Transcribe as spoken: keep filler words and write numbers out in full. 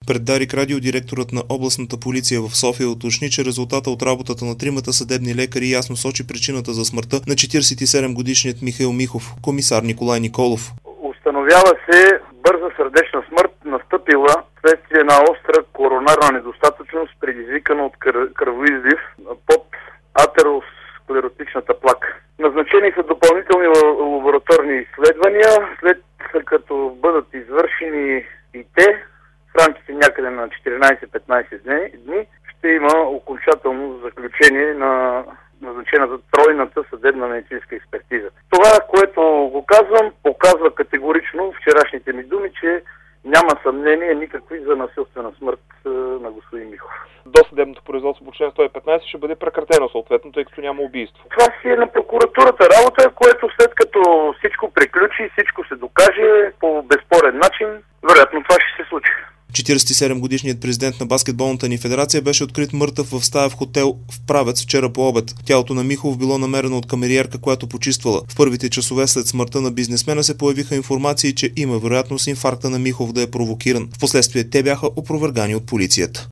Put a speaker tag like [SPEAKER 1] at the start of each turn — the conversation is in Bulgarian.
[SPEAKER 1] Пред Дарик Радио директорът на областната полиция в София уточни, че резултата от работата на тримата съдебни лекари ясно сочи причината за смъртта на четиридесет и седем годишният Михаил Михов. Комисар Николай Николов:
[SPEAKER 2] установява се бърза сърдечна смърт, настъпила вследствие на остра коронарна недостатъчност, предизвикана от кър... кръвоизлив под атеросклеротичната плака. Назначени са допълнителни лабораторни изследвания, след като бъдат извършени и те в рамките някъде на четиринадесет-петнадесет дни, ще има окончателно заключение на назначената тройната съдебна медицинска експертиза. Това, което го казвам, показва категорично вчерашните ми думи, че няма съмнение никакви за насилствена смърт на господин Михов.
[SPEAKER 3] Досъдебното производство по член сто и петнадесет ще бъде прекратено съответно, тъй като няма убийство.
[SPEAKER 2] Това си е на прокуратурата работа, което след като всичко приключи, всичко се докаже по безспорен начин, вероятно това ще се случи.
[SPEAKER 1] четиридесет и седем годишният президент на баскетболната ни федерация беше открит мъртъв в стая в хотел в Правец вчера по обед. Тялото на Михов било намерено от камериерка, която почиствала. В първите часове след смъртта на бизнесмена се появиха информации, че има вероятност инфаркта на Михов да е провокиран. Впоследствие те бяха опровергани от полицията.